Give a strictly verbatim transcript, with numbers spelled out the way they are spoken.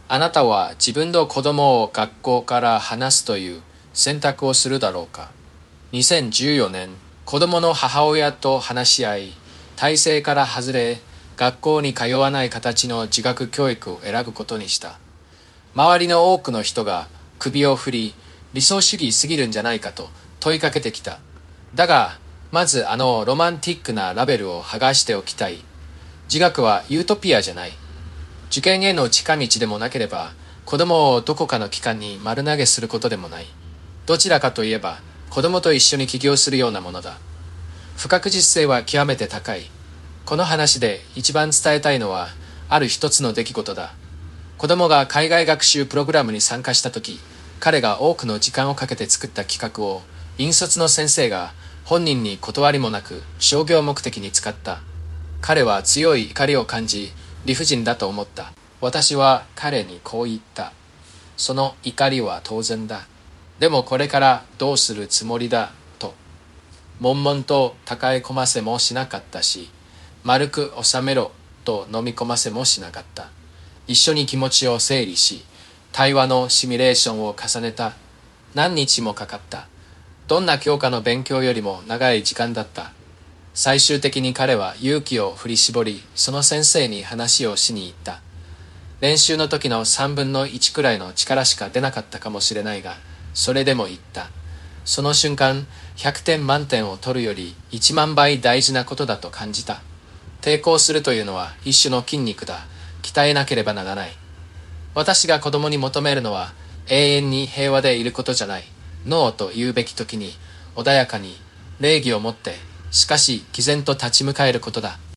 あなたは自分の子供を学校から離すという選択をするだろうか。にせんじゅうよねん、子供の母親と話し合い、体制から外れ、学校に通わない形の自学教育を選ぶことにした。周りの多くの人が首を振り、理想主義すぎるんじゃないかと問いかけてきた。だが、まずあのロマンティックなラベルを剥がしておきたい。自学はユートピアじゃない。受験への近道でもなければ、子供をどこかの機関に丸投げすることでもない。どちらかといえば、子供と一緒に起業するようなものだ。不確実性は極めて高い。この話で一番伝えたいのは、ある一つの出来事だ。子供が海外学習プログラムに参加したとき、彼が多くの時間をかけて作った企画を、引率の先生が本人に断りもなく商業目的に使った。彼は強い怒りを感じ、理不尽だと思った。私は彼にこう言った。その怒りは当然だ。でもこれからどうするつもりだ、と。悶々と抱え込ませもしなかったし、丸く収めろと飲み込ませもしなかった。一緒に気持ちを整理し、対話のシミュレーションを重ねた。何日もかかった。どんな教科の勉強よりも長い時間だった。最終的に彼は勇気を振り絞り、その先生に話をしに行った。練習の時の三分の一くらいの力しか出なかったかもしれないが、それでも言った。その瞬間、ひゃくてん満点を取るよりいちまんばい大事なことだと感じた。抵抗するというのは一種の筋肉だ。鍛えなければならない。私が子供に求めるのは、永遠に平和でいることじゃない。ノーと言うべき時に、穏やかに、礼儀を持って、しかし毅然と立ち向かえることだ。